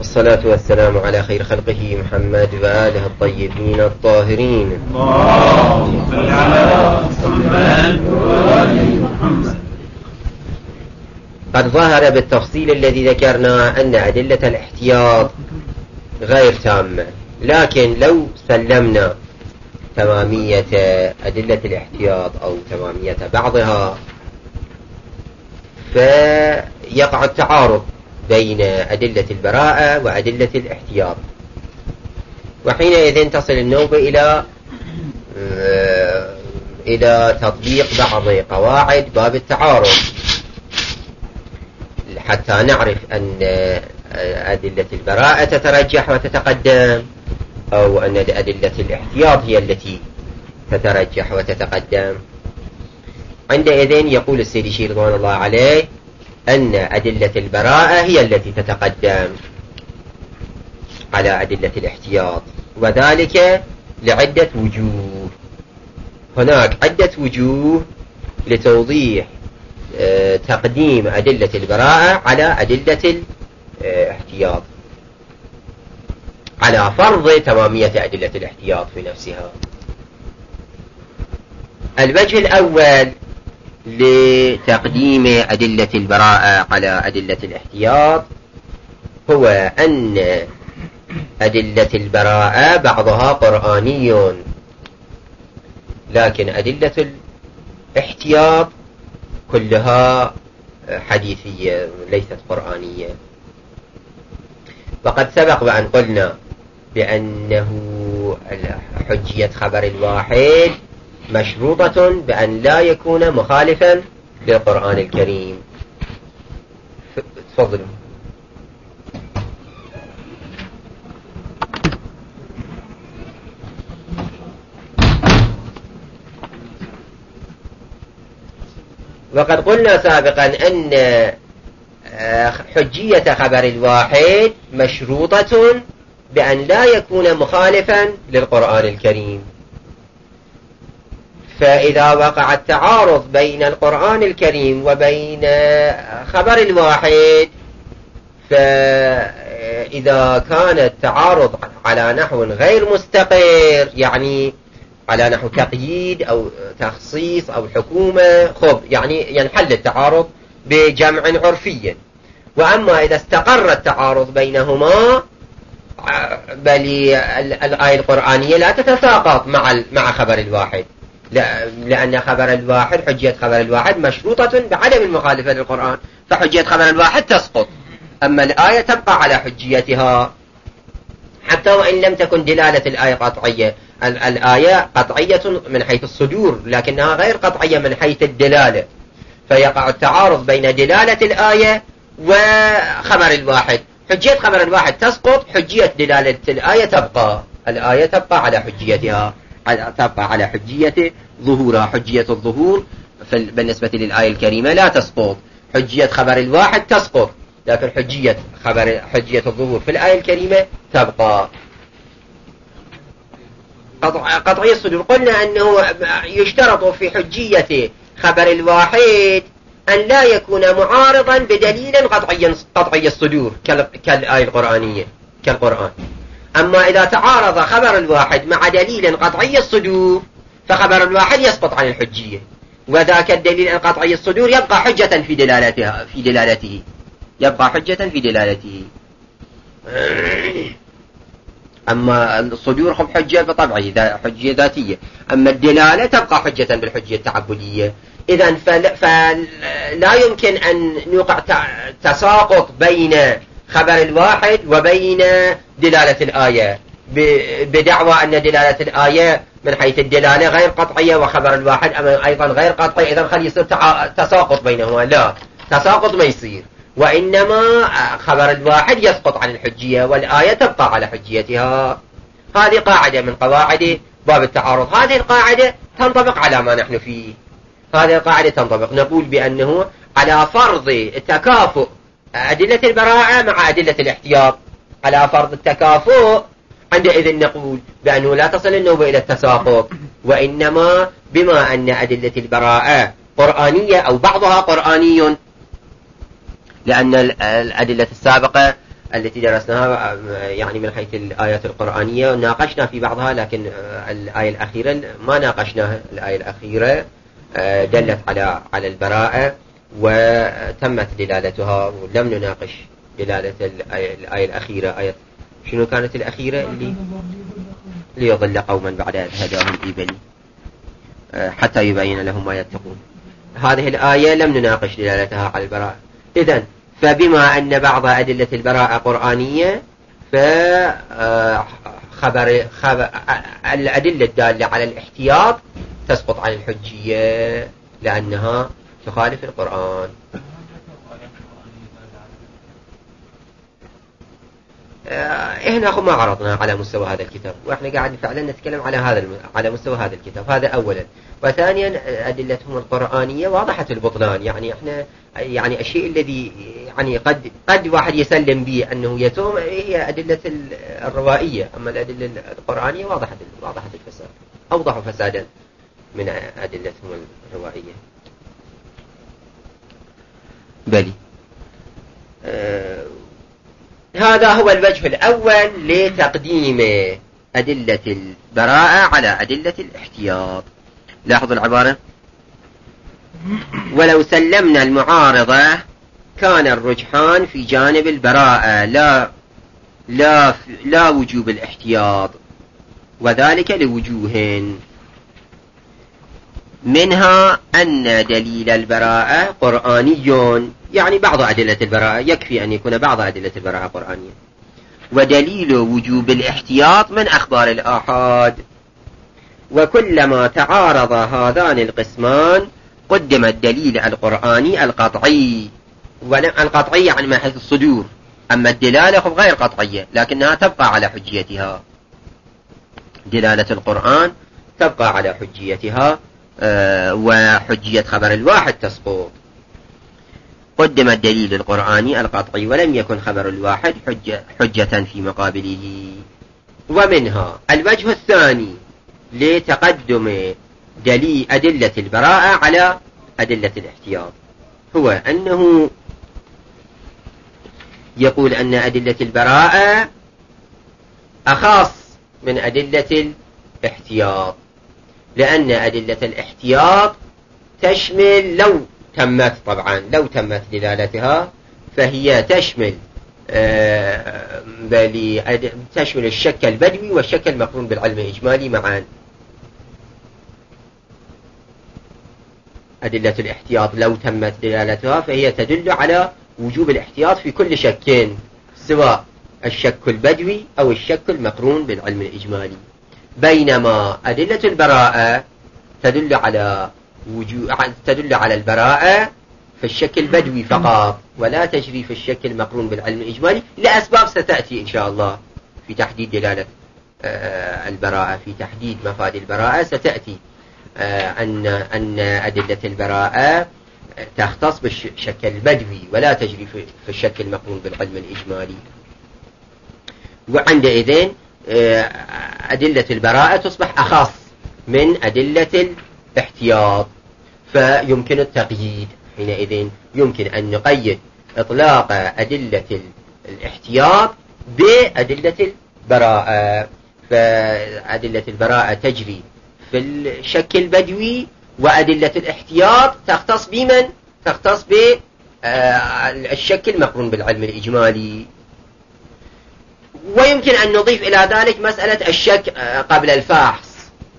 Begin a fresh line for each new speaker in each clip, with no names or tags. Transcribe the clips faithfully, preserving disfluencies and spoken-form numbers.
والصلاة والسلام على خير خلقه محمد وآله الطيبين الطاهرين.
اللهم صل على محمد وآل محمد.
قد ظهر بالتفصيل الذي ذكرنا أن أدلة الاحتياط غير تامة، لكن لو سلمنا تمامية أدلة الاحتياط أو تمامية بعضها فيقع التعارض بين أدلة البراءة وأدلة الاحتياط، وحينئذ تصل النوبة إلى إلى تطبيق بعض قواعد باب التعارض حتى نعرف أن أدلة البراءة تترجح وتتقدم، أو أن أدلة الاحتياط هي التي تترجح وتتقدم. عندئذ يقول السيد الشيخ رضوان الله عليه أن أدلة البراءة هي التي تتقدم على أدلة الاحتياط، وذلك لعدة وجوه. هناك عدة وجوه لتوضيح تقديم أدلة البراءة على أدلة الاحتياط، على فرض تمامية أدلة الاحتياط في نفسها. الوجه الأول لتقديم أدلة البراءة على أدلة الاحتياط هو أن أدلة البراءة بعضها قرآني، لكن أدلة الاحتياط كلها حديثية ليست قرآنية. وقد سبق وأن قلنا بأنه حجية خبر الواحد مشروطة بأن لا يكون مخالفا للقرآن الكريم. تفضلوا. وقد قلنا سابقا أن حجية خبر الواحد مشروطة بأن لا يكون مخالفا للقرآن الكريم، فإذا وقع التعارض بين القرآن الكريم وبين خبر الواحد، فإذا كان التعارض على نحو غير مستقر، يعني على نحو تقييد أو تخصيص أو حكومة، خب يعني ينحل التعارض بجمع عرفي. وأما إذا استقر التعارض بينهما، بل الآية القرآنية لا تتساقط مع مع خبر الواحد، لأن خبر الواحد حجية خبر الواحد مشروطة بعدم المخالفة للقرآن، فحجية خبر الواحد تسقط، أما الآية تبقى على حجيتها حتى وإن لم تكن دلالة الآية قطعية. الآية قطعية من حيث الصدور، لكنها غير قطعية من حيث الدلالة، فيقع التعارض بين دلالة الآية وخبر الواحد. حجية خبر الواحد تسقط، حجية دلالة الآية تبقى، الآية تبقى على حجيتها، تبقى على حجية ظهورها. حجية الظهور بالنسبة للآية الكريمة لا تسقط، حجية خبر الواحد تسقط، لكن حجية خبر حجية الظهور في الآية الكريمة تبقى. قطعية الصدور قلنا أنه يشترط في حجية خبر الواحد أن لا يكون معارضا بدليل قطعي قطعي الصدور كالآية القرآنية كالقرآن. أما إذا تعارض خبر الواحد مع دليل قطعي الصدور فخبر الواحد يسقط عن الحجية، وذاك الدليل القطعي الصدور يبقى حجة في دلالتها في دلالته يبقى حجة في دلالته. أما الصدور خب حجة بطبعه حجة ذاتية، أما الدلالة تبقى حجة بالحجة التعبدية. إذن فلا يمكن أن يوقع تساقط بين خبر الواحد وبين دلالة الآية بدعوى أن دلالة الآية من حيث الدلالة غير قطعية وخبر الواحد أيضا غير قطعي، إذن خلي يصير تساقط بينهما. لا، تساقط ما يصير، وإنما خبر الواحد يسقط عن الحجية والآية تبقى على حجيتها. هذه قاعدة من قواعد باب التعارض. هذه القاعدة تنطبق على ما نحن فيه، هذه القاعدة تنطبق. نقول بأنه على فرض تكافؤ أدلة البراءة مع أدلة الاحتياط، على فرض التكافؤ عندئذ نقول بأنه لا تصل النوبة إلى التساقط، وإنما بما أن أدلة البراءة قرآنية أو بعضها قرآني، لأن الأدلة السابقة التي درسناها يعني من حيث الآيات القرآنية ناقشنا في بعضها، لكن الآية الأخيرة ما ناقشناها. الآية الأخيرة دلت على على البراءة وتمت دلالتها، ولم نناقش دلالة الآية, الآية الأخيرة. آية شنو كانت الأخيرة؟ اللي ليضل قوما بعد إذ هداهم إبلي حتى يبين لهم ما يتقون. هذه الآية لم نناقش دلالتها على البراءة. إذن فبما أن بعض أدلة البراءة قرآنية، فخبر خبر الأدلة الدالة على الاحتياط تسقط عن الحجية لأنها تخالف القرآن. إحنا ما عرضنا على مستوى هذا الكتاب، وإحنا قاعد فعلا نتكلم على هذا الم... على مستوى هذا الكتاب. هذا أولا. وثانيا أدلتهم القرآنية واضحة البطلان. يعني إحنا يعني الشيء الذي يعني قد قد واحد يسلم به أنه يتوم هي أدلة الروائية، أما الأدلة القرآنية واضحة واضحة الفساد، أوضح فسادا من أدلتهم الروائية. بلي. أه هذا هو الوجه الأول لتقديم أدلة البراءة على أدلة الاحتياط. لاحظوا العبارة: ولو سلمنا المعارضة كان الرجحان في جانب البراءة لا لا لا وجوب الاحتياط، وذلك لوجوه، منها أن دليل البراءة قرآني، يعني بعض أدلة البراءة يكفي أن يكون بعض أدلة البراءة قرآنية، ودليل وجوب الاحتياط من أخبار الآحاد. وكلما تعارض هذان القسمان قدم الدليل القرآني القطعي، والقطعي يعني من حيث الصدور، أما الدلالة غير قطعية لكنها تبقى على حجيتها. دلالة القرآن تبقى على حجيتها، أه وحجية خبر الواحد تسقط. قدم الدليل القرآني القطعي ولم يكن خبر الواحد حجة, حجة في مقابله. ومنها الوجه الثاني لتقدم دليل أدلة البراءة على أدلة الاحتياط، هو أنه يقول أن أدلة البراءة أخص من أدلة الاحتياط، لأن أدلة الاحتياط تشمل، لو تمت طبعا لو تمت دلالتها، فهي تشمل آه بل تشمل الشك البدوي والشك المقرون بالعلم الإجمالي معا. أدلة الاحتياط لو تمت دلالتها فهي تدل على وجوب الاحتياط في كل شك، سواء الشك البدوي أو الشك المقرون بالعلم الإجمالي، بينما أدلة البراءة تدل على وجوب تدل على البراءة في الشك البدوي فقط، ولا تجري في الشك المقرون بالعلم الإجمالي، لأسباب ستأتي إن شاء الله في تحديد دلالة البراءة، في تحديد مفاد البراءة ستأتي أن أن أدلة البراءة تختص بالشك البدوي ولا تجري في الشك المقرون بالعلم الإجمالي. وعندئذ أدلة البراءة تصبح أخص من أدلة الاحتياط، فيمكن التقييد. حينئذ يمكن أن نقيد إطلاق أدلة الاحتياط بأدلة البراءة، فأدلة البراءة تجري في الشك البدوي، وأدلة الاحتياط تختص بمن؟ تختص بالشك المقرون بالعلم الإجمالي. ويمكن أن نضيف إلى ذلك مسألة الشك قبل الفحص.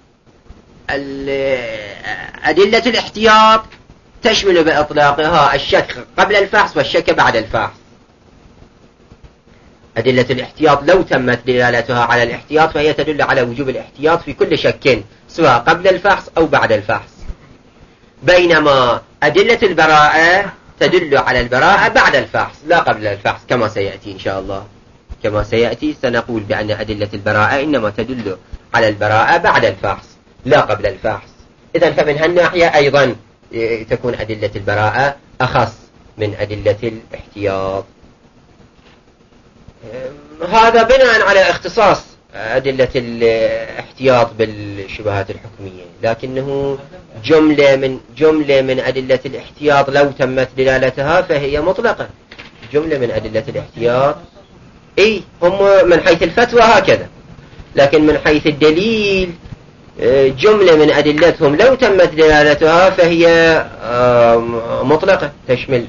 أدلة الاحتياط تشمل بإطلاقها الشك قبل الفحص والشك بعد الفحص. أدلة الاحتياط لو تمت دلالتها على الاحتياط فهي تدل على وجوب الاحتياط في كل شك، سواء قبل الفحص أو بعد الفحص، بينما أدلة البراءة تدل على البراءة بعد الفحص لا قبل الفحص، كما سيأتي إن شاء الله. كما سيأتي سنقول بأن أدلة البراءة إنما تدل على البراءة بعد الفحص لا قبل الفحص. إذن فمن هالناحية أيضا تكون أدلة البراءة أخص من أدلة الاحتياط. هذا بناء على اختصاص أدلة الاحتياط بالشبهات الحكمية، لكنه جملة من جملة من أدلة الاحتياط لو تمت دلالتها فهي مطلقة. جملة من أدلة الاحتياط اي هم من حيث الفتوى هكذا، لكن من حيث الدليل جملة من أدلتهم لو تمت دلالتها فهي مطلقة تشمل.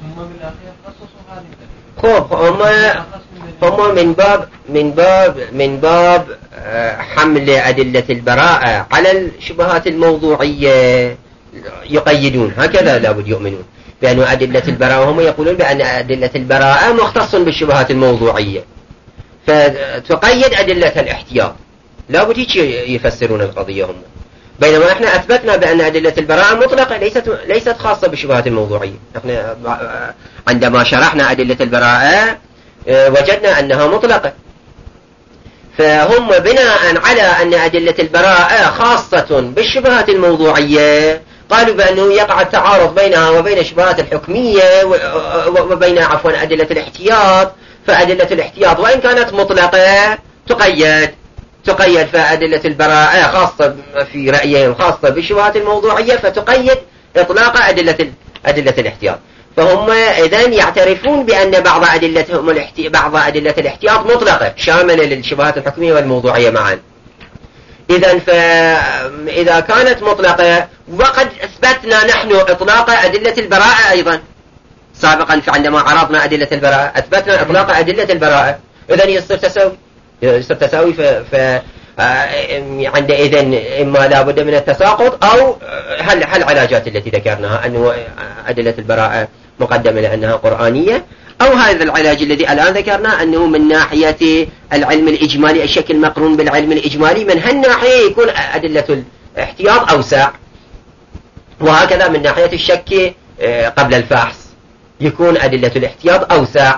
خب هم هم من باب من باب من باب حمل أدلة البراءة على الشبهات الموضوعية يقيدون، هكذا لابد يؤمنون بأن أدلة البراءة، هم يقولون بأن أدلة البراءة مختص بالشبهات الموضوعية فتقيد أدلة الاحتياط، لابد هيك يفسرون القضية هم. بينما احنا أثبتنا بأن أدلة البراءة مطلقة ليست ليست خاصة بالشبهات الموضوعية. احنا عندما شرحنا أدلة البراءة وجدنا أنها مطلقة، فهم بناء على أن أدلة البراءة خاصة بالشبهات الموضوعية قالوا بأنه يقع التعارض بينها وبين الشبهات الحكمية وبين عفوا أدلة الاحتياط، فأدلة الاحتياط وإن كانت مطلقة تقيد تقيد فأدلة البراءة خاصة في رأيهم خاصة بالشبهات الموضوعية فتقيد إطلاق أدلة أدلة الاحتياط. فهم إذن يعترفون بأن بعض أدلتهم الاحتي... بعض أدلة الاحتياط مطلقة شاملة للشبهات الحكمية والموضوعية معا. إذن فإذا كانت مطلقة وقد أثبتنا نحن إطلاق أدلة البراءة أيضا سابقا، فعندما عرضنا أدلة البراءة أثبتنا إطلاق أدلة البراءة، إذن يصير تساوي يصير تساوي ف... ف... عندئذ إما لا بد من التساقط أو هل هل العلاجات التي ذكرناها أنه أدلة البراءة مقدمة لأنها قرآنية، أو هذا العلاج الذي الآن ذكرناه أنه من ناحية العلم الإجمالي الشكل مقرون بالعلم الإجمالي، من هالناحية يكون أدلة الاحتياط أوسع، وهكذا من ناحية الشك قبل الفحص يكون أدلة الاحتياط أوسع،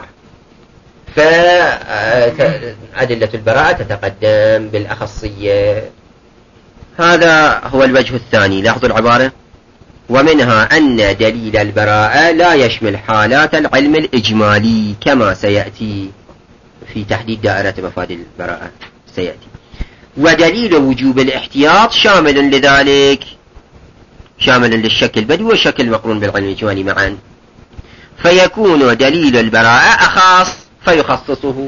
فأدلة البراءة تتقدم بالأخصية. هذا هو الوجه الثاني. لاحظوا العبارة: ومنها أن دليل البراءة لا يشمل حالات العلم الإجمالي كما سيأتي في تحديد دائرة مفاد البراءة سيأتي، ودليل وجوب الاحتياط شامل لذلك، شامل للشك البدوي والشك المقرون بالعلم الإجمالي معا، فيكون دليل البراءة أخص فيخصصه.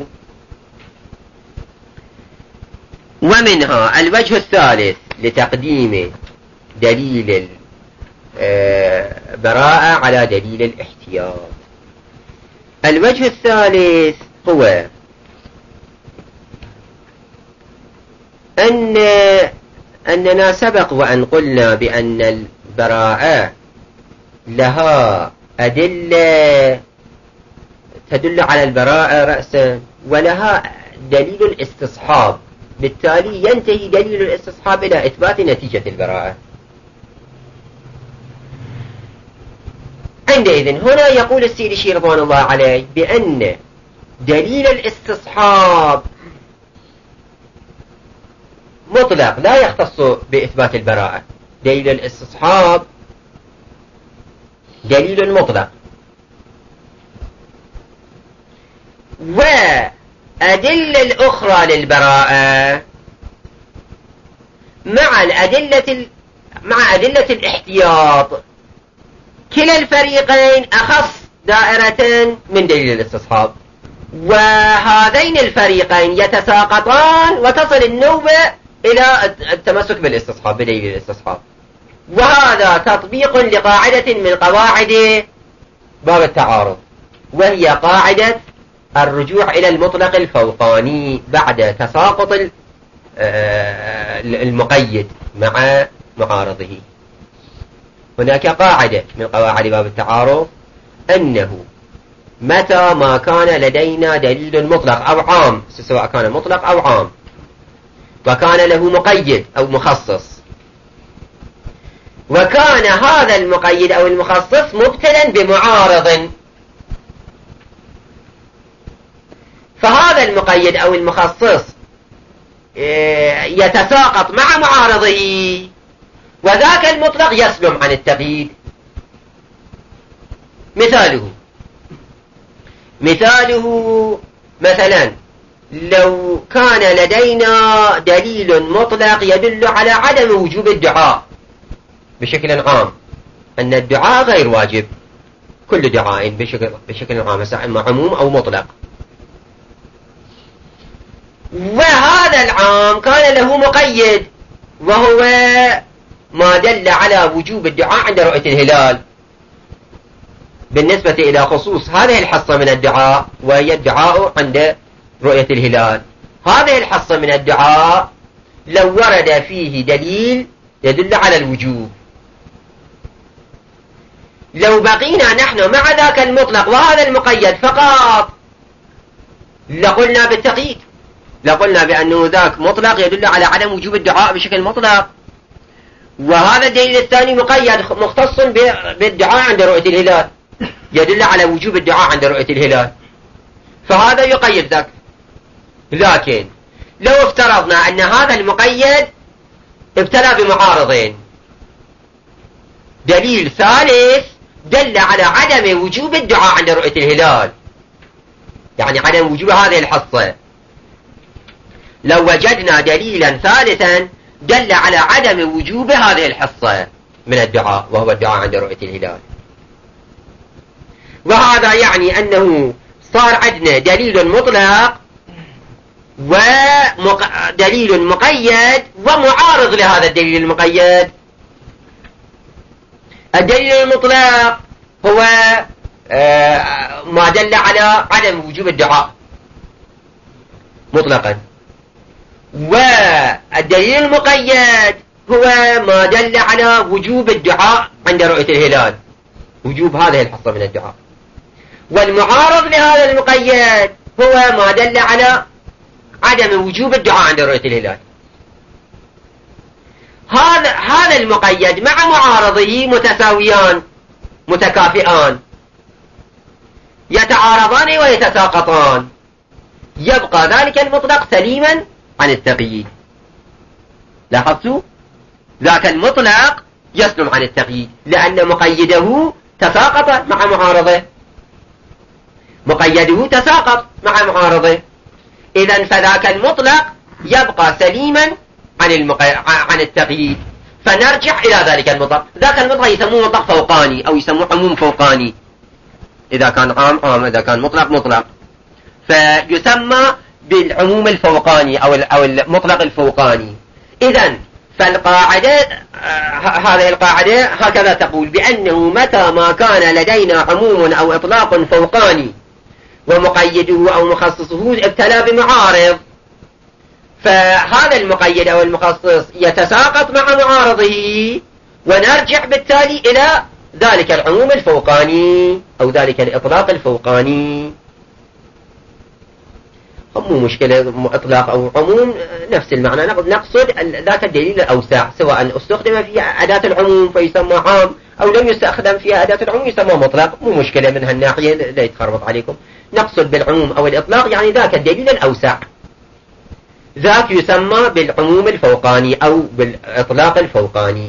ومنها الوجه الثالث لتقديم دليل البراءة على دليل الاحتياط. الوجه الثالث هو أن أننا سبق وأن قلنا بأن البراءة لها أدلة تدل على البراءة رأسا ولها دليل الاستصحاب، بالتالي ينتهي دليل الاستصحاب إلى إثبات نتيجة البراءة. عندئذ هنا يقول السيد الشيخ رضوان الله عليه بأن دليل الاستصحاب مطلق لا يختص بإثبات البراءة. دليل الاستصحاب دليل مطلق، وأدلة الأخرى للبراءة مع الأدلة مع أدلة الاحتياط كلا الفريقين أخص دائرة من دليل الاستصحاب، وهذين الفريقين يتساقطان وتصل النوبة إلى التمسك بالاستصحاب بدليل الاستصحاب. وهذا تطبيق لقاعدة من قواعد باب التعارض، وهي قاعدة الرجوع إلى المطلق الفوقاني بعد تساقط المقيد مع معارضه. هناك قاعدة من قواعد باب التعارض أنه متى ما كان لدينا دليل مطلق أو عام، سواء كان مطلق أو عام، وكان له مقيد أو مخصص، وكان هذا المقيد أو المخصص مبتلا بمعارض، فهذا المقيد أو المخصص يتساقط مع معارضه، وذاك المطلق يسلم عن التقييد. مثاله مثاله مثلا لو كان لدينا دليل مطلق يدل على عدم وجوب الدعاء بشكل عام، أن الدعاء غير واجب، كل دعاء بشكل, بشكل عام إما عموم أو مطلق، وهذا العام كان له مقيد، وهو ما دل على وجوب الدعاء عند رؤية الهلال بالنسبة إلى خصوص هذه الحصة من الدعاء، وهي الدعاء عند رؤية الهلال. هذه الحصة من الدعاء لو ورد فيه دليل يدل على الوجوب، لو بقينا نحن مع ذاك المطلق وهذا المقيد فقط لقلنا بالتقييد، لقلنا بأنه ذاك مطلق يدل على عدم وجوب الدعاء بشكل مطلق، وهذا الدليل الثاني مقيد مختص بالدعاء عند رؤية الهلال يدل على وجوب الدعاء عند رؤية الهلال، فهذا يقيد ذاك. لكن لو افترضنا أن هذا المقيد ابتلى بمعارضين، دليل ثالث دل على عدم وجوب الدعاء عند رؤية الهلال، يعني عدم وجوب هذه الحصة، لو وجدنا دليلا ثالثا دل على عدم وجوب هذه الحصة من الدعاء وهو الدعاء عند رؤية الهلال، وهذا يعني أنه صار عندنا دليل مطلق ودليل مقيد ومعارض لهذا الدليل المقيد. الدليل المطلق هو ما دل على عدم وجوب الدعاء مطلقا، والدليل المقيد هو ما دل على وجوب الدعاء عند رؤية الهلال، وجوب هذه الحصة من الدعاء. والمعارض لهذا المقيد هو ما دل على عدم وجوب الدعاء عند رؤية الهلال. هذا هذا المقيد مع معارضه متساويان متكافئان، يتعارضان ويتساقطان، يبقى ذلك المطلق سليما عن التقييد. لاحظتوا؟ ذاك المطلق يسلم عن التقييد لأن مقيده تساقط مع معارضه، مقيده تساقط مع معارضه، إذن فذاك المطلق يبقى سليما عن المقي... عن التقييد، فنرجع إلى ذلك المطلق. ذاك المطلق يسموه مطلق فوقاني أو يسموه عموم فوقاني، إذا كان عام عام، إذا كان مطلق مطلق، فيسمى بالعموم الفوقاني أو أو المطلق الفوقاني. إذن فالقاعدة هذه القاعدة هكذا تقول بأنه متى ما كان لدينا عموم أو إطلاق فوقاني ومقيده أو مخصصه ابتلى بمعارض، فهذا المقيد أو المخصص يتساقط مع معارضه، ونرجع بالتالي إلى ذلك العموم الفوقاني أو ذلك الإطلاق الفوقاني. مو مشكلة إطلاق أو عموم نفس المعنى، نقصد ذاك الدليل الأوسع، سواء استخدم فيها أداة العموم فيسمى عام أو لم يستخدم فيها أداة العموم يسمى مطلق، مو مشكلة من هالناحية لا يتخربط عليكم. نقصد بالعموم أو الإطلاق يعني ذاك الدليل الأوسع، ذاك يسمى بالعموم الفوقاني أو بالإطلاق الفوقاني.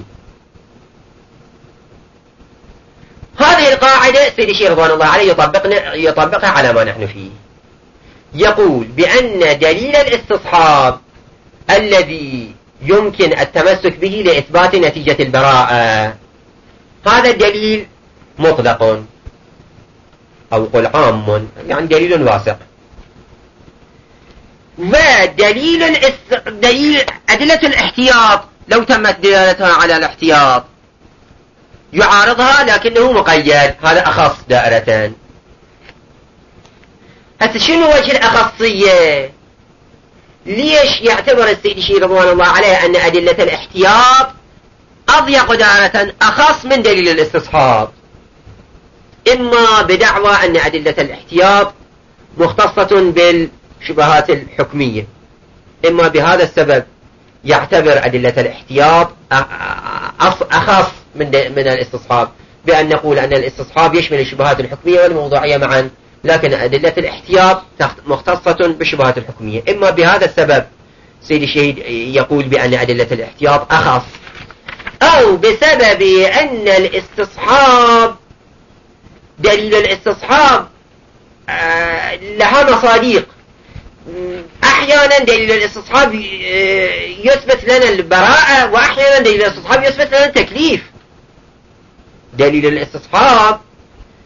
هذه القاعدة سيدي الشيخ رضوان الله عليه يطبقنا يطبقها على ما نحن فيه، يقول بأن دليل الاستصحاب الذي يمكن التمسك به لإثبات نتيجة البراءة هذا الدليل مطلق أو قل عام، يعني دليل واسع. ودليل الاس... دليل أدلة الاحتياط لو تمت دلالتها على الاحتياط يعارضها لكنه مقيد، هذا أخص دائرة. هسه شنو وجه الأخصية؟ ليش يعتبر السيد الشيخ رضوان الله عليه أن أدلة الاحتياط أضيق دائرة أخص من دليل الاستصحاب؟ إما بدعوى أن أدلة الاحتياط مختصة بالشبهات الحكمية، إما بهذا السبب يعتبر أدلة الاحتياط أخص من من الاستصحاب، بأن نقول أن الاستصحاب يشمل الشبهات الحكمية والموضوعية معا، لكن أدلة الاحتياط مختصة بالشبهات الحكمية. إما بهذا السبب سيد الشهيد يقول بأن أدلة الاحتياط أخص، أو بسبب أن الاستصحاب دليل الاستصحاب لها مصاديق. أحيانا دليل الاستصحاب يثبت لنا البراءة، وأحيانا دليل الاستصحاب يثبت لنا التكليف. دليل الاستصحاب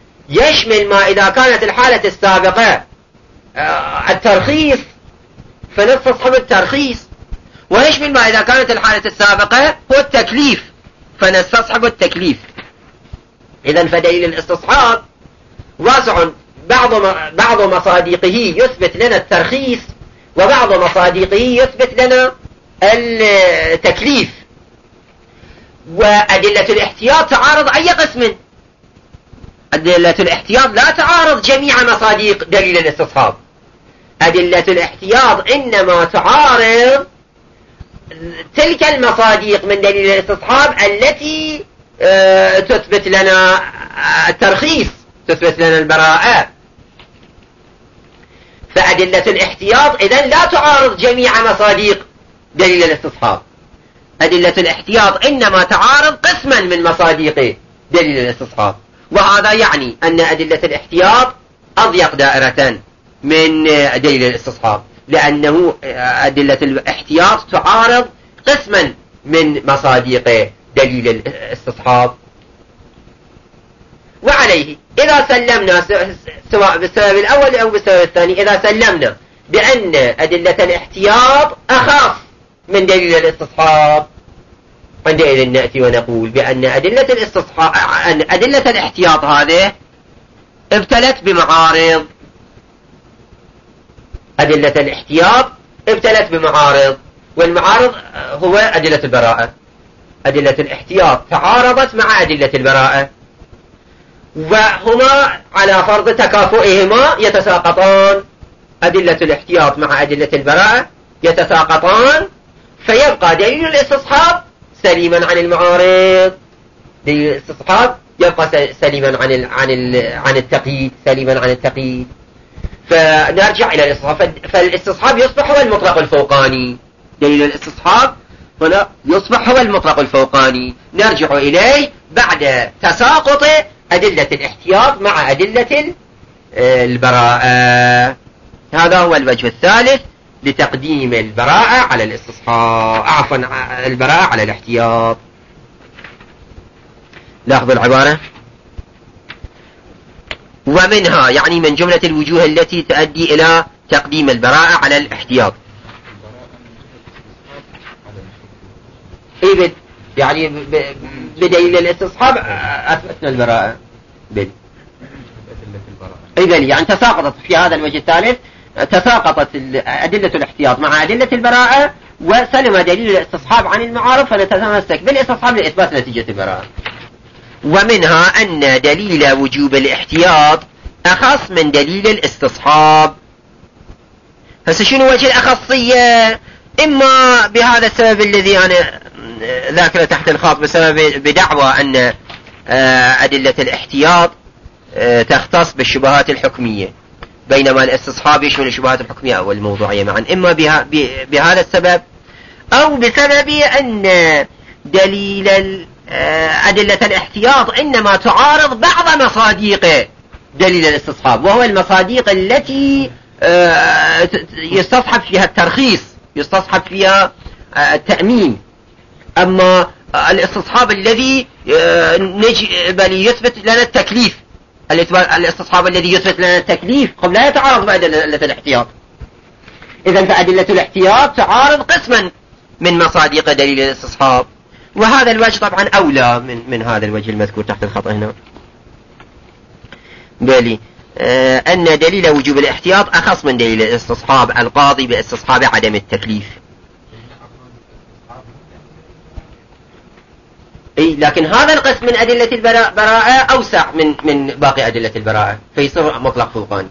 يشمل ما إذا كانت الحالة السابقة الترخيص فنستصحب الترخيص، ويشمل ما إذا كانت الحالة السابقة هو التكليف فنستصحب التكليف. إذن فدليل الاستصحاب واسع، بعض بعض مصادقه يثبت لنا الترخيص وبعض مصادقه يثبت لنا التكليف. وأدلة الاحتياط تعارض أي قسم؟ أدلة الاحتياط لا تعارض جميع مصادق دليل الاستصحاب. أدلة الاحتياط إنما تعارض تلك المصادق من دليل الاستصحاب التي اه تثبت لنا الترخيص، تثبت لنا البراءة. فأدلة الاحتياط إذن لا تعارض جميع مصادق دليل الاستصحاب. أدلة الاحتياط إنما تعارض قسما من مصادق دليل الاستصحاب، وهذا يعني أن أدلة الاحتياط أضيق دائرة من دليل الاستصحاب، لأنه أدلة الاحتياط تعارض قسما من مصادق دليل الاستصحاب. وعليه إذا سلمنا سواء بالسبب الأول أو بالسبب الثاني، إذا سلمنا بأن أدلة الاحتياط أخف من دليل الاستصحاب، عندئذ نأتي ونقول بأن أدلة الاستصحاب أن أدلة الاحتياط هذه ابتلت بمعارض. أدلة الاحتياط ابتلت بمعارض، والمعارض هو أدلة البراءة. أدلة الاحتياط تعارضت مع أدلة البراءة، وهما على فرض تكافؤهما يتساقطان. أدلة الاحتياط مع أدلة البراءة يتساقطان، فيبقى دليل الاستصحاب سليما عن المعارض. دليل الاستصحاب يبقى سليما عن ال عن ال عن التقييد، سليما عن التقييد. فنرجع إلى الاستصحاب، فالاستصحاب يصبح هو المطلق الفوقاني. دليل الاستصحاب هنا يصبح هو المطلق الفوقاني، نرجع إليه بعد تساقط أدلة الاحتياط مع أدلة البراءة. هذا هو الوجه الثالث لتقديم البراءة على الاستصحاب، عفوا البراءة على الاحتياط. لاحظوا العبارة: ومنها يعني من جملة الوجوه التي تؤدي إلى تقديم البراءة على الاحتياط. إيه يعني بدليل الاستصحاب أثبتنا البراءة. إذن يعني تساقطت في هذا الوجه الثالث، تساقطت أدلة الاحتياط مع أدلة البراءة، وسلم دليل الاستصحاب عن المعارض، فنتمسك بالاستصحاب لإثبات نتيجة البراءة. ومنها أن دليل وجوب الاحتياط أخص من دليل الاستصحاب. هسه شنو وجه الأخصية؟ إما بهذا السبب الذي أنا ذاكره تحت الخط، بسبب بدعوى أن أدلة الاحتياط تختص بالشبهات الحكمية، بينما الاستصحاب يشمل الشبهات الحكمية أو الموضوعية معا. إما بها بهذا السبب، أو بسبب أن دليل أدلة الاحتياط إنما تعارض بعض مصادق دليل الاستصحاب، وهو المصادق التي يستصحب فيها الترخيص، يستصحب فيها التأمين. أما الاستصحاب الذي بل يثبت لنا التكليف، الاستصحاب الذي يثبت لنا التكليف قبل لا يتعارض مع أدلة الاحتياط. إذن فأدلة الاحتياط تعارض قسما من مصادق دليل الاستصحاب، وهذا الوجه طبعا أولى من, من هذا الوجه المذكور تحت الخط هنا. بالي آه أن دليل وجوب الاحتياط أخص من دليل الاستصحاب القاضي باستصحاب عدم التكليف. إيه لكن هذا القسم من أدلة البراءة أوسع من من باقي أدلة البراءة، فيصير مطلق فوقاني.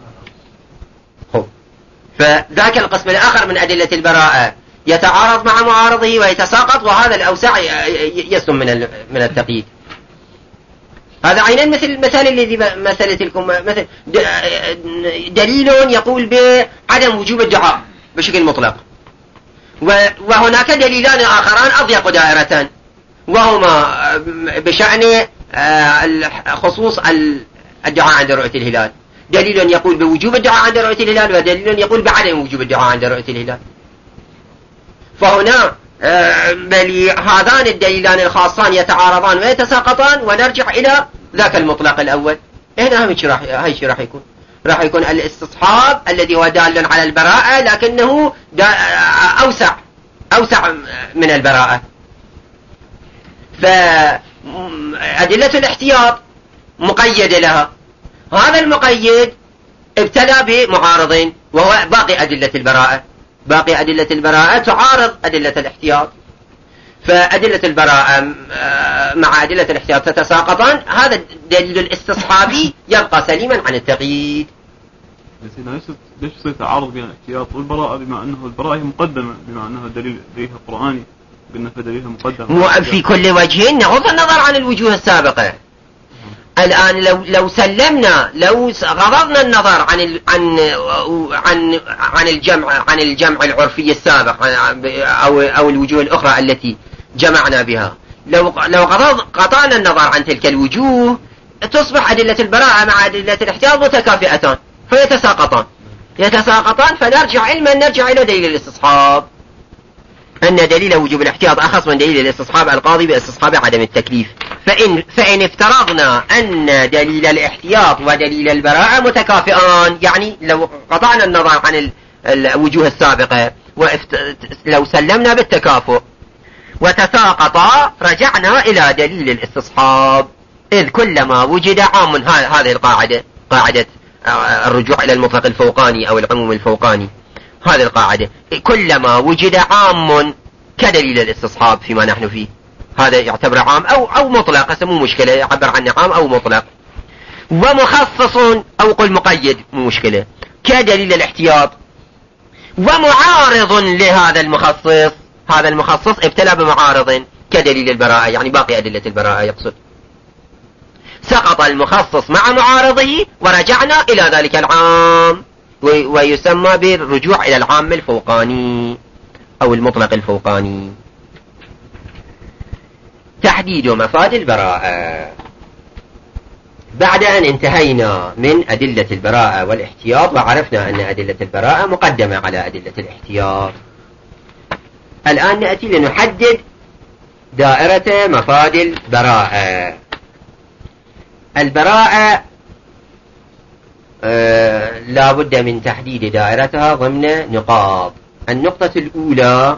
فذاك القسم الآخر من أدلة البراءة يتعارض مع معارضه ويتساقط، وهذا الأوسع يسلم من من التقييد. هذا عينا مثل المثال الذي مثلت لكم، مثل دليل يقول بعدم وجوب الدعاء بشكل مطلق، وهناك دليلان آخران أضيق دائرة، وهما بشأن خصوص الدعاء عند رؤية الهلال. دليل يقول بوجوب الدعاء عند رؤية الهلال، ودليل يقول بعدم وجوب الدعاء عند رؤية الهلال. فهنا بل هذان الدليلان الخاصان يتعارضان ويتساقطان، ونرجع إلى ذاك المطلق الأول. هنا هم راح هاي شيء راح يكون راح يكون الاستصحاب الذي هو دال على البراءة لكنه أوسع أوسع من البراءة. فأدلة الاحتياط مقيدة لها، هذا المقيد ابتلى بمعارضين وهو باقي أدلة البراءة، باقي أدلة البراءة تعارض أدلة الاحتياط، فأدلة البراءة مع أدلة الاحتياط تتساقطان، هذا الدليل الاستصحابي يبقى سليما عن التقييد.
ليش يصير تعارض بين الاحتياط والبراءة بما أنه البراءة هي مقدمة، بما أنه الدليل دليلها قرآني، قلنا في دليلها مقدمة
في كل وجه نغض النظر عن الوجوه السابقة. الآن لو لو سلمنا لو غضضنا النظر عن ال عن عن عن الجمع عن الجمع العرفي السابق أو أو الوجوه الأخرى التي جمعنا بها، لو لو قطعنا النظر عن تلك الوجوه تصبح أدلة البراءة مع أدلة الاحتياط متكافئتان فيتساقطان يتساقطان فنرجع علما نرجع إلى دليل الاستصحاب، أن دليل وجوب الاحتياط أخص من دليل الاستصحاب القاضي باستصحاب عدم التكليف. فإن, فإن افترضنا أن دليل الاحتياط ودليل البراءة متكافئان، يعني لو قطعنا النظر عن الوجوه السابقة ولو سلمنا بالتكافؤ وتساقطا رجعنا إلى دليل الاستصحاب، إذ كلما وجد عام، هذه القاعدة قاعدة الرجوع إلى المطلق الفوقاني أو العموم الفوقاني، هذه القاعدة كلما وجد عام كدليل الاستصحاب فيما نحن فيه، هذا يعتبر عام أو أو مطلق، هسه مو مشكلة يعبر عنه عام أو مطلق، ومخصص أو قل مقيد مو مشكلة كدليل الاحتياط، ومعارض لهذا المخصص، هذا المخصص ابتلى بمعارض كدليل البراءة، يعني باقي أدلة البراءة يقصد، سقط المخصص مع معارضه ورجعنا إلى ذلك العام، ويسمى بالرجوع إلى العام الفوقاني أو المطلق الفوقاني. تحديد مفاد البراءة. بعد أن انتهينا من أدلة البراءة والاحتياط وعرفنا أن أدلة البراءة مقدمة على أدلة الاحتياط، الآن نأتي لنحدد دائرة مفاد البراءة. البراءة آه لا بد من تحديد دائرتها ضمن نقاط. النقطة الأولى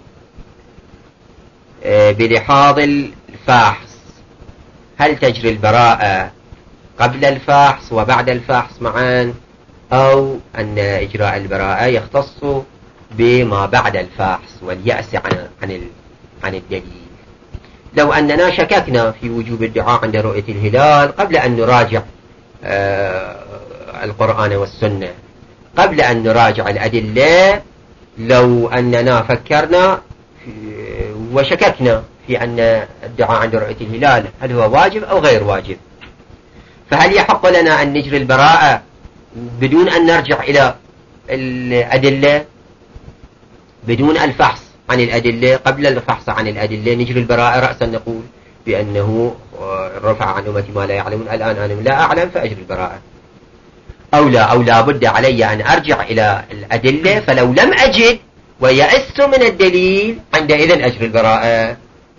آه بلحاظ الفاحص، هل تجري البراءة قبل الفاحص وبعد الفاحص معا، أو أن إجراء البراءة يختص بما بعد الفاحص واليأس عن عن عن الدليل. لو أننا شككنا في وجوب الدعاء عند رؤية الهلال قبل أن نراجع آه القرآن والسنة، قبل أن نراجع الأدلة، لو أننا فكرنا وشككنا في أن الدعاء عند رؤية الهلال هل هو واجب أو غير واجب، فهل يحق لنا أن نجري البراءة بدون أن نرجع إلى الأدلة، بدون الفحص عن الأدلة؟ قبل الفحص عن الأدلة نجري البراءة رأسا نقول بأنه رفع عن أمتي ما لا يعلمون، الآن أنا لا أعلم فأجري البراءة، أو لا أو لا بد علي أن أرجع إلى الأدلة، فلو لم أجد ويأس من الدليل عندئذ أجري البراءة.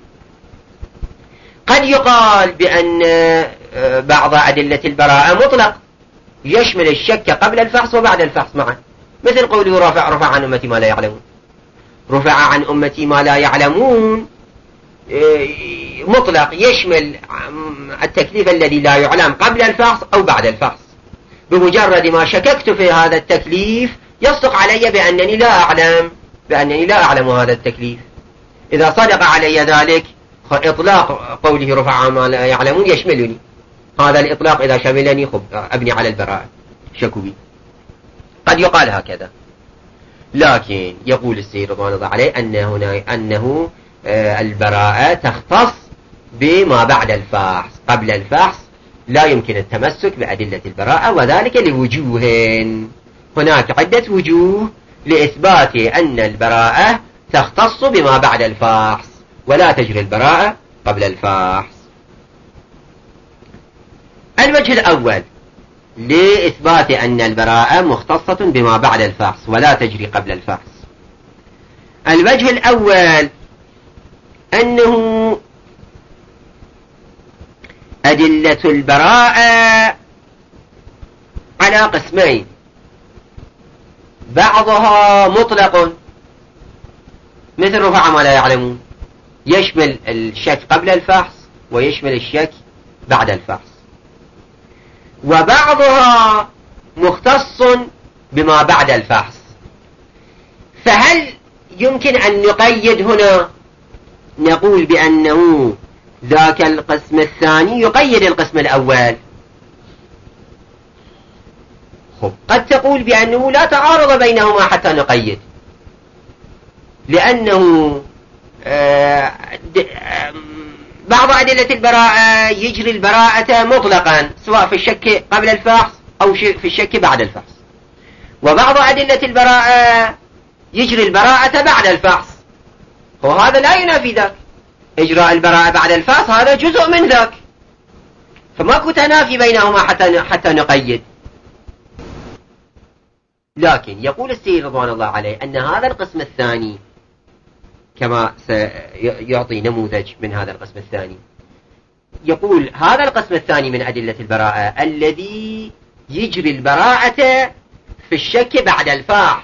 قد يقال بأن بعض أدلة البراءة مطلق يشمل الشك قبل الفحص وبعد الفحص معا، مثل قوله رفع رفع عن أمتي ما لا يعلمون، رفع عن أمتي ما لا يعلمون مطلق يشمل التكليف الذي لا يعلم قبل الفحص أو بعد الفحص، بمجرد ما شككت في هذا التكليف يصدق علي بأنني لا أعلم بأنني لا أعلم هذا التكليف. إذا صدق علي ذلك إطلاق قوله رفع عن ما لا يعلمون يشملني، هذا الإطلاق إذا شملني خب أبني على البراءة شكوي. قد يقال هكذا، لكن يقول السيد رضوان الله عليه أن هنا أنه البراءة تختص بما بعد الفحص، قبل الفحص لا يمكن التمسك بأدلة البراءة، وذلك لوجوه، هناك عدة وجوه لإثبات أن البراءة تختص بما بعد الفحص ولا تجري البراءة قبل الفحص. الوجه الأول لإثبات أن البراءة مختصة بما بعد الفحص ولا تجري قبل الفحص، الوجه الأول أنه أدلة البراءة على قسمين، بعضها مطلق مثل رفع ما لا يعلمون، يشمل الشك قبل الفحص ويشمل الشك بعد الفحص، وبعضها مختص بما بعد الفحص. فهل يمكن أن نقيد هنا نقول بأنه ذاك القسم الثاني يقيد القسم الأول؟ خب قد تقول بأنه لا تعارض بينهما حتى نقيد، لأنه آه بعض أدلة البراءة يجري البراءة مطلقا سواء في الشك قبل الفحص أو في الشك بعد الفحص، وبعض أدلة البراءة يجري البراءة بعد الفحص، وهذا لا ينافي ذاك. إجراء البراءة بعد الفحص هذا جزء من ذاك، فماكو تنافي بينهما حتى حتى نقيد. لكن يقول السيد رضوان الله عليه أن هذا القسم الثاني كما سيعطي نموذج من هذا القسم الثاني، يقول هذا القسم الثاني من أدلة البراءة الذي يجري البراءة في الشك بعد الفحص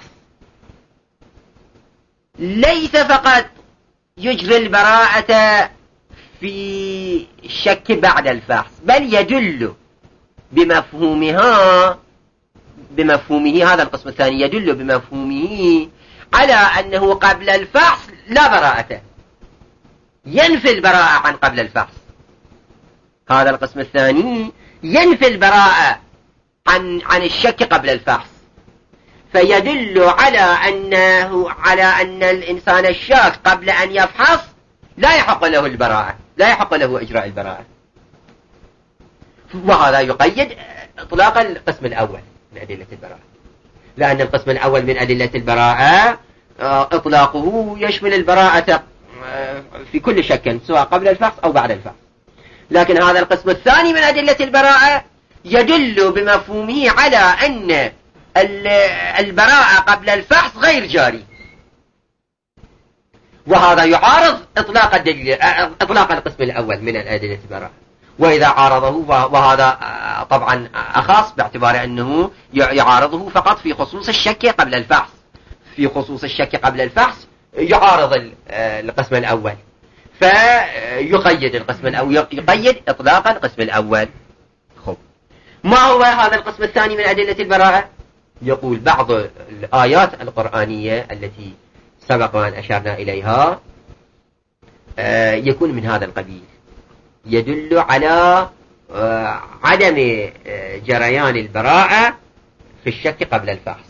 ليس فقط يجري البراءة في الشك بعد الفحص، بل يدل بمفهومها بمفهومه هذا القسم الثاني يدل بمفهومه على أنه قبل الفحص لا براءة، ينفي البراءة عن قبل الفحص. هذا القسم الثاني ينفي البراءة عن عن الشك قبل الفحص، فيدل على أنه على أن الإنسان الشاك قبل أن يفحص لا يحق له البراءة، لا يحق له إجراء البراءة. وهذا يقيد إطلاق القسم الأول من أدلة البراءة، لأن القسم الأول من أدلة البراءة إطلاقه يشمل البراءة في كل شك سواء قبل الفحص أو بعد الفحص. لكن هذا القسم الثاني من أدلة البراءة يدل بمفهومه على أن البراءة قبل الفحص غير جاري، وهذا يعارض إطلاق الدليل إطلاق القسم الأول من أدلة البراءة. وإذا عارضه، وهذا طبعا أخاص باعتبار أنه يعارضه فقط في خصوص الشك قبل الفحص، في خصوص الشك قبل الفحص يعارض القسم الأول، فيقيد القسم الأول، يقيد إطلاق القسم الأول. خب ما هو هذا القسم الثاني من أدلة البراءة؟ يقول بعض الآيات القرآنية التي سبق أن أشرنا إليها يكون من هذا القبيل، يدل على عدم جريان البراءة في الشك قبل الفحص،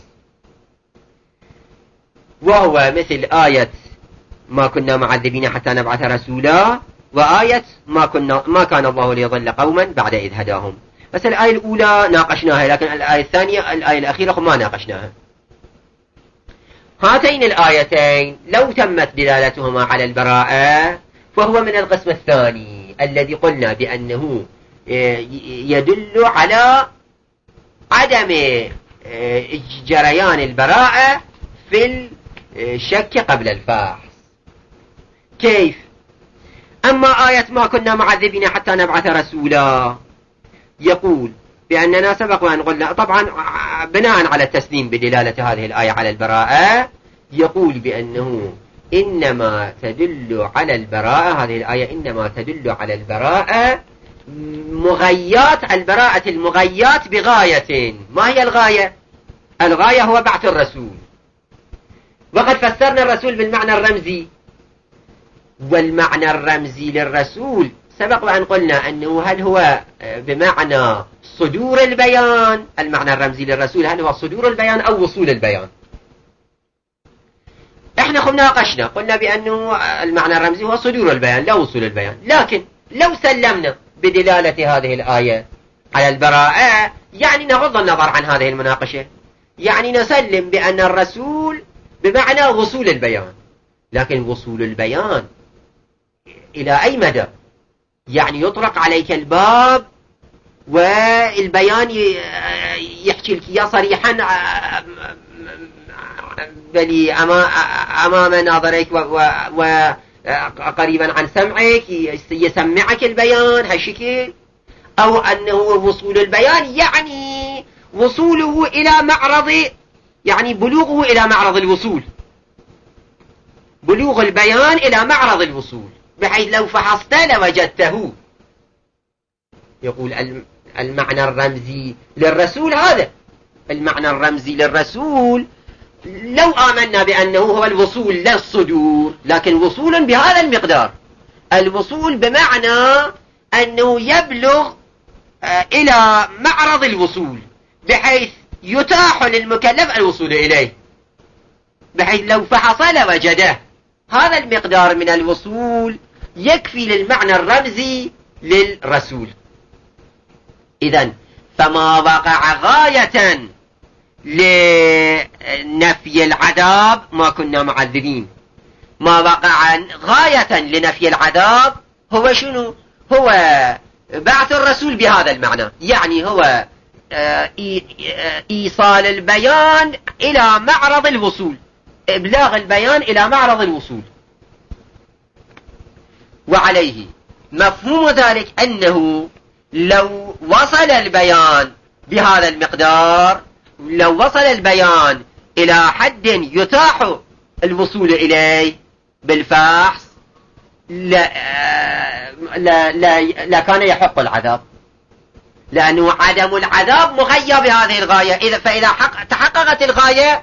وهو مثل آية ما كنا معذبين حتى نبعث رسولا، وآية ما كنا ما كان الله ليضل قوما بعد إذ هداهم. بس الآية الأولى ناقشناها، لكن الآية الثانية الآية الأخيرة ما ناقشناها. هاتين الآيتين لو تمت دلالتهما على البراءة فهو من القسم الثاني الذي قلنا بأنه يدل على عدم جريان البراءة في الشك قبل الفحص. كيف؟ أما آية ما كنا معذبين حتى نبعث رسولا يقول بأننا سبق وأن قلنا طبعا بناء على التسليم بدلالة هذه الآية على البراءة، يقول بأنه إنما تدل على البراءة، هذه الآية إنما تدل على البراءة مغيات، البراءة المغيات بغاية. ما هي الغاية؟ الغاية هو بعث الرسول، وقد فسرنا الرسول بالمعنى الرمزي، والمعنى الرمزي للرسول سبق وأن قلنا أنه هل هو بمعنى صدور البيان، المعنى الرمزي للرسول هل هو صدور البيان أو وصول البيان. احنا قلنا ناقشنا قلنا بأنه المعنى الرمزي هو صدور البيان لا وصول البيان، لكن لو سلمنا بدلالة هذه الآية على البراءة يعني نغض النظر عن هذه المناقشة، يعني نسلم بأن الرسول بمعنى وصول البيان، لكن وصول البيان إلى أي مدى؟ يعني يطرق عليك الباب والبيان يحكي لك يا صريحا بل أمام ناظريك وقريبا عن سمعك يسمعك البيان هالشكل، أو أنه وصول البيان يعني وصوله إلى معرض، يعني بلوغه إلى معرض الوصول، بلوغ البيان إلى معرض الوصول، بحيث لو فحصت لوجدته. يقول المعنى الرمزي للرسول هذا، المعنى الرمزي للرسول لو آمنا بأنه هو الوصول للصدور، لكن وصول بهذا المقدار، الوصول بمعنى أنه يبلغ إلى معرض الوصول بحيث يتاح للمكلف الوصول إليه، بحيث لو فحص لوجده. هذا المقدار من الوصول يكفي للمعنى الرمزي للرسول. إذن فما وقع غاية لنفي العذاب ما كنا معذبين، ما وقع غاية لنفي العذاب هو شنو؟ هو بعث الرسول بهذا المعنى، يعني هو إيصال البيان إلى معرض الوصول، إبلاغ البيان إلى معرض الوصول. وعليه مفهوم ذلك أنه لو وصل البيان بهذا المقدار، لو وصل البيان إلى حد يتاح الوصول إليه بالفحص لا, لا, لا, لا كان يحق العذاب، لأنه عدم العذاب مغير بهذه الغاية. إذا فإذا حق تحققت الغاية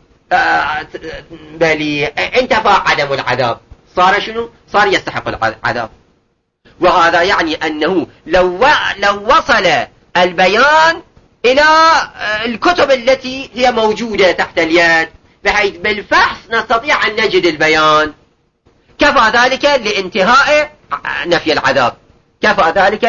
بل انتفى عدم العذاب، صار شنو؟ صار يستحق العذاب. وهذا يعني أنه لو لو وصل البيان إلى الكتب التي هي موجودة تحت اليد، بحيث بالفحص نستطيع أن نجد البيان، كفى ذلك لانتهاء نفي العذاب، كفى ذلك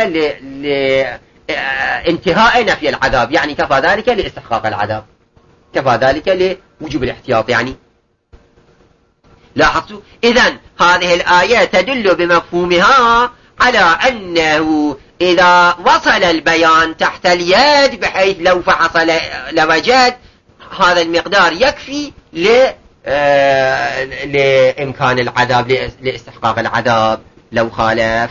لانتهاء نفي العذاب، يعني كفى ذلك لاستحقاق العذاب، كفى ذلك لوجوب الاحتياط. يعني لاحظتوا؟ إذن هذه الآية تدل بمفهومها على أنه إذا وصل البيان تحت اليد بحيث لو فحص لوجد هذا المقدار يكفي ل لإمكان العذاب، لاستحقاق العذاب لو خالف.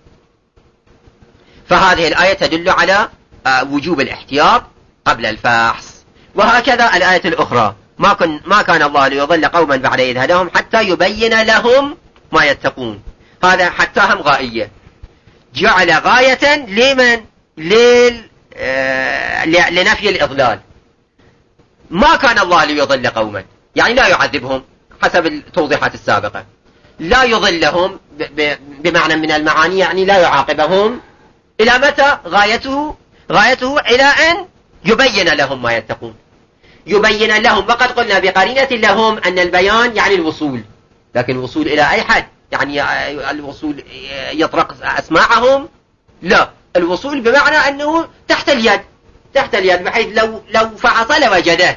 فهذه الآية تدل على وجوب الاحتياط قبل الفحص. وهكذا الآية الأخرى ما, كن ما كان الله ليضل قوما بعد إذ هداهم حتى يبين لهم ما يتقون. هذا حتى هم غائية، جعل غاية لمن لل... آه... لنفي الإضلال. ما كان الله ليضل قوما، يعني لا يعذبهم حسب التوضيحات السابقة، لا يضلهم ب... ب... بمعنى من المعاني، يعني لا يعاقبهم. إلى متى؟ غايته غايته إلى أن يبين لهم ما يتقون، يبين لهم. وقد قلنا بقرينة لهم أن البيان يعني الوصول، لكن الوصول إلى أي حد؟ يعني الوصول يطرق أسماعهم؟ لا، الوصول بمعنى أنه تحت اليد، تحت اليد بحيث لو لو فحص لوجده.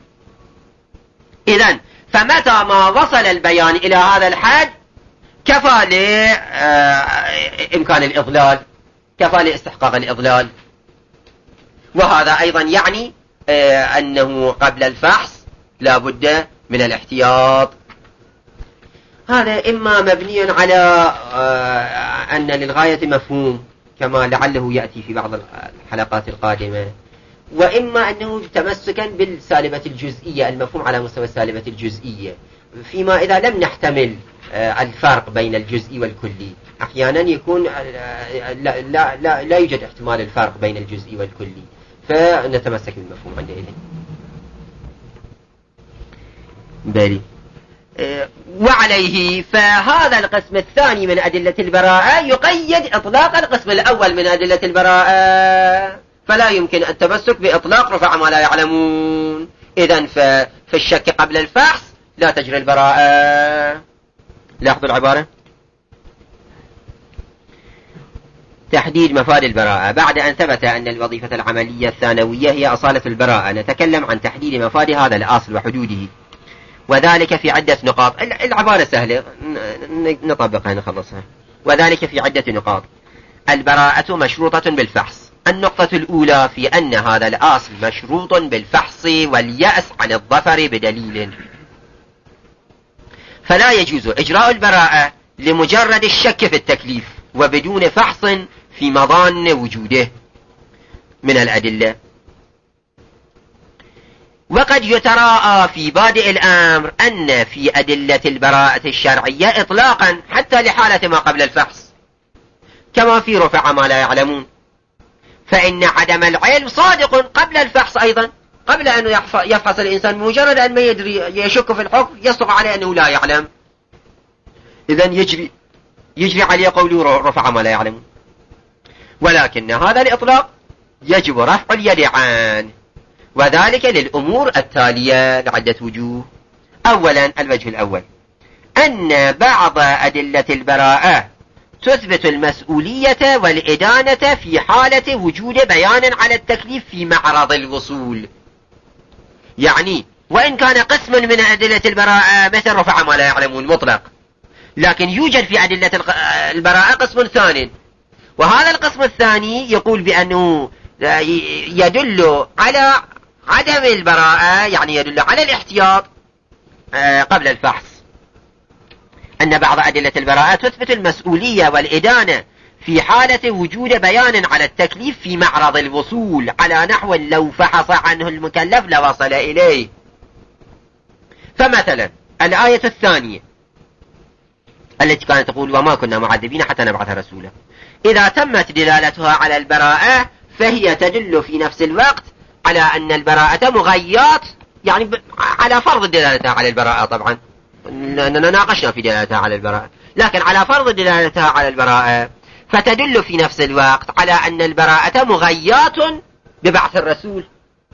إذن فمتى ما وصل البيان إلى هذا الحد كفى لإمكان الإضلال، كفى لاستحقاق الإضلال. وهذا أيضا يعني أنه قبل الفحص لا بد من الاحتياط. هذا إما مبني على أن للغاية مفهوم كما لعله يأتي في بعض الحلقات القادمة، وإما أنه تمسكا بالسالبة الجزئية، المفهوم على مستوى السالبة الجزئية، فيما إذا لم نحتمل الفرق بين الجزئي والكلي. أحيانا يكون لا, لا, لا, لا يوجد احتمال الفرق بين الجزئي والكلي، فنتمسك بالمفهوم عندئذ. بالي. وعليه فهذا القسم الثاني من أدلة البراءة يقيد إطلاق القسم الأول من أدلة البراءة، فلا يمكن التمسك بإطلاق رفع ما لا يعلمون. إذن في الشك قبل الفحص لا تجري البراءة. لاحظوا العبارة: تحديد مفاد البراءة. بعد أن ثبت أن الوظيفة العملية الثانوية هي أصالة البراءة، نتكلم عن تحديد مفاد هذا الأصل وحدوده، وذلك في عدة نقاط. العبارة سهلة نطبقها نخلصها. وذلك في عدة نقاط. البراءة مشروطة بالفحص. النقطة الأولى في أن هذا الأصل مشروط بالفحص واليأس عن الظفر بدليل، فلا يجوز إجراء البراءة لمجرد الشك في التكليف وبدون فحص في مظان وجوده من الأدلة. وقد يتراءى في بادئ الأمر أن في أدلة البراءة الشرعية إطلاقا حتى لحالة ما قبل الفحص، كما في رفع ما لا يعلمون، فإن عدم العلم صادق قبل الفحص أيضا، قبل أن يفحص الإنسان مجرد أن ما يدري يشك في الحكم يصدق عليه أنه لا يعلم، إذن يجري يجري عليه قوله رفع ما لا يعلمون. ولكن هذا الإطلاق يجب رفع اليد عنه، وذلك للأمور التالية لعدة وجوه. أولا، الوجه الأول أن بعض أدلة البراءة تثبت المسؤولية والإدانة في حالة وجود بيان على التكليف في معرض الوصول. يعني وإن كان قسم من أدلة البراءة مثل رفع ما لا يعلمون مطلق، لكن يوجد في أدلة البراءة قسم ثاني، وهذا القسم الثاني يقول بأنه يدل على عدم البراءة، يعني يدل على الاحتياط قبل الفحص. أن بعض أدلة البراءة تثبت المسؤولية والإدانة في حالة وجود بيان على التكليف في معرض الوصول، على نحو لو فحص عنه المكلف لوصل إليه. فمثلا الآية الثانية التي كانت تقول وما كنا معذبين حتى نبعث رسولا، إذا تمت دلالتها على البراءة فهي تدل في نفس الوقت على أن البراءة مغيات، يعني على فرض دلالتها على البراءة. طبعا لأننا ناقشنا في دلالتها على البراءة، لكن على فرض دلالتها على البراءة فتدل في نفس الوقت على أن البراءة مغيات ببعث الرسول.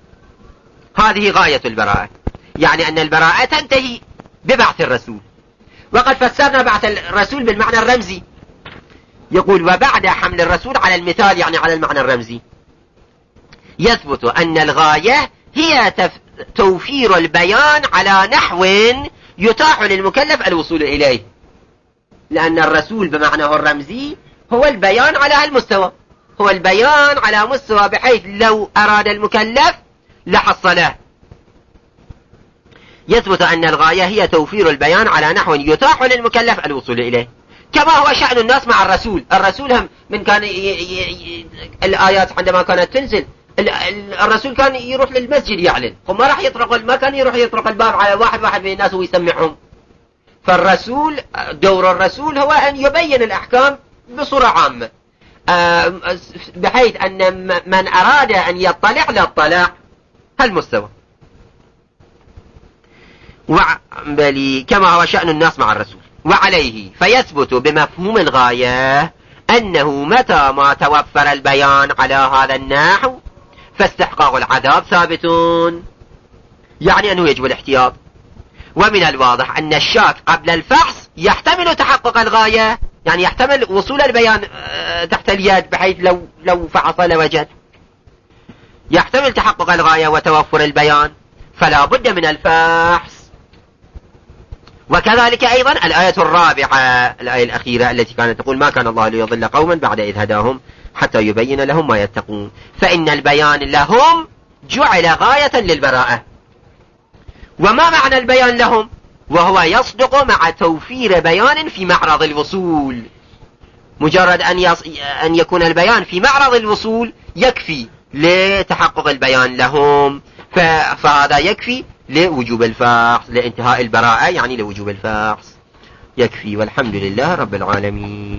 هذه غاية البراءة، يعني أن البراءة تنتهي ببعث الرسول. وقد فسرنا بعث الرسول بالمعنى الرمزي، يقول وبعد حمل الرسول على المثال، يعني على المعنى الرمزي، يثبت أن الغاية هي توفير البيان على نحو يتاح للمكلف الوصول إليه، لأن الرسول بمعناه الرمزي هو البيان على هالمستوى، هو البيان على مستوى بحيث لو أراد المكلف لحصله. يثبت أن الغاية هي توفير البيان على نحو يتاح للمكلف الوصول إليه، كما هو شأن الناس مع الرسول. الرسول هم من كان ي... ي... ي... الآيات عندما كانت تنزل الرسول كان يروح للمسجد يعلن، وما راح يطرق، ما كان يروح يطرق الباب على واحد واحد من الناس ويسمعهم. فالرسول دور الرسول هو أن يبين الأحكام بصورة عامة، بحيث أن من أراد أن يطلع لاطلع هالمستوى، وبلي كما هو شأن الناس مع الرسول. وعليه فيثبت بمفهوم الغاية أنه متى ما توفر البيان على هذا النحو فاستحقاق العذاب ثابتون، يعني أنه يجب الاحتياط. ومن الواضح أن الشاك قبل الفحص يحتمل تحقق الغاية، يعني يحتمل وصول البيان تحت اليد بحيث لو لو فحص لوجد، يحتمل تحقق الغاية وتوفر البيان، فلا بد من الفحص. وكذلك أيضا الآية الرابعة، الآية الأخيرة التي كانت تقول ما كان الله ليضل قوما بعد إذ هداهم حتى يبين لهم ما يتقون، فإن البيان لهم جعل غاية للبراءة. وما معنى البيان لهم؟ وهو يصدق مع توفير بيان في معرض الوصول. مجرد أن, يص... أن يكون البيان في معرض الوصول يكفي لتحقق البيان لهم، ف... فهذا يكفي لوجوب الفحص، لانتهاء البراءة، يعني لوجوب الفحص يكفي. والحمد لله رب العالمين.